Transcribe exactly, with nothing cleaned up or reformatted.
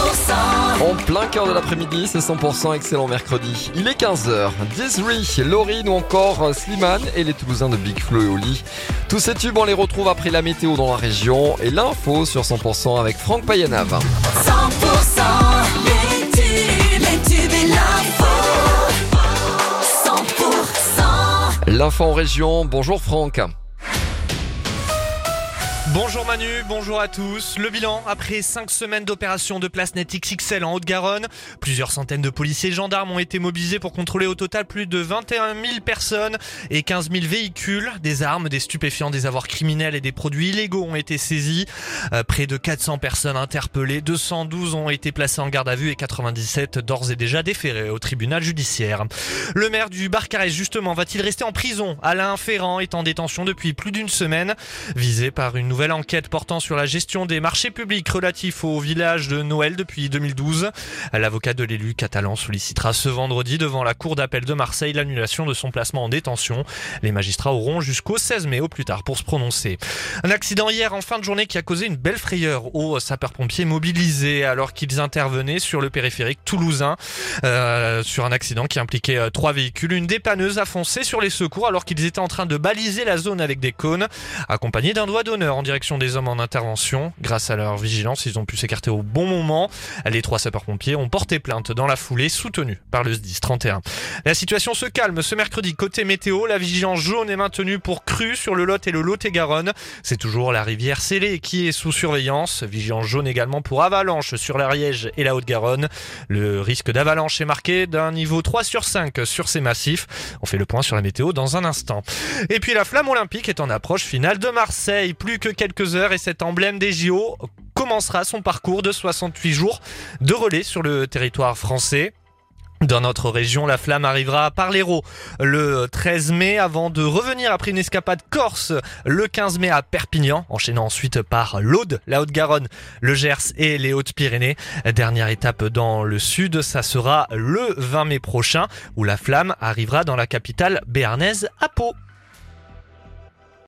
En plein cœur de l'après-midi, c'est cent pour cent excellent mercredi. Il est quinze heures. Disri, Laurine ou encore Slimane et les Toulousains de Big Flo et Oli. Tous ces tubes, on les retrouve après la météo dans la région et l'info sur cent pour cent avec Franck Payanave. cent pour cent les tubes, les tubes et l'info. cent pour cent L'info en région, bonjour Franck. Bonjour Manu, bonjour à tous. Le bilan après cinq semaines d'opération de place net X X L en Haute-Garonne. Plusieurs centaines de policiers et gendarmes ont été mobilisés pour contrôler au total plus de vingt et un mille personnes et quinze mille véhicules. Des armes, des stupéfiants, des avoirs criminels et des produits illégaux ont été saisis. Euh, près de quatre cents personnes interpellées, deux cent douze ont été placées en garde à vue et quatre-vingt-dix-sept d'ores et déjà déférées au tribunal judiciaire. Le maire du Barcarès justement va-t-il rester en prison? Alain Ferrand est en détention depuis plus d'une semaine, visé par une nouvelle Nouvelle enquête portant sur la gestion des marchés publics relatifs au village de Noël depuis deux mille douze. L'avocat de l'élu catalan sollicitera ce vendredi devant la cour d'appel de Marseille l'annulation de son placement en détention. Les magistrats auront jusqu'au seize mai au plus tard pour se prononcer. Un accident hier en fin de journée qui a causé une belle frayeur aux sapeurs-pompiers mobilisés alors qu'ils intervenaient sur le périphérique toulousain euh, sur un accident qui impliquait euh, trois véhicules. Une dépanneuse a foncé sur les secours alors qu'ils étaient en train de baliser la zone avec des cônes, accompagnés d'un doigt d'honneur en direction des hommes en intervention. Grâce à leur vigilance, ils ont pu s'écarter au bon moment. Les trois sapeurs-pompiers ont porté plainte dans la foulée, soutenus par le S D I S trente et un. La situation se calme ce mercredi. Côté météo, la vigilance jaune est maintenue pour crues sur le Lot et le Lot-et-Garonne. C'est toujours la rivière Célé qui est sous surveillance. Vigilance jaune également pour avalanche sur l'Ariège et la Haute-Garonne. Le risque d'avalanche est marqué d'un niveau trois sur cinq sur ces massifs. On fait le point sur la météo dans un instant. Et puis la flamme olympique est en approche finale de Marseille. Plus que quelques heures et cet emblème des J O commencera son parcours de soixante-huit jours de relais sur le territoire français. Dans notre région, la flamme arrivera par l'Hérault le treize mai avant de revenir après une escapade corse le quinze mai à Perpignan, enchaînant ensuite par l'Aude, la Haute-Garonne, le Gers et les Hautes-Pyrénées. Dernière étape dans le sud, ça sera le vingt mai prochain où la flamme arrivera dans la capitale béarnaise à Pau.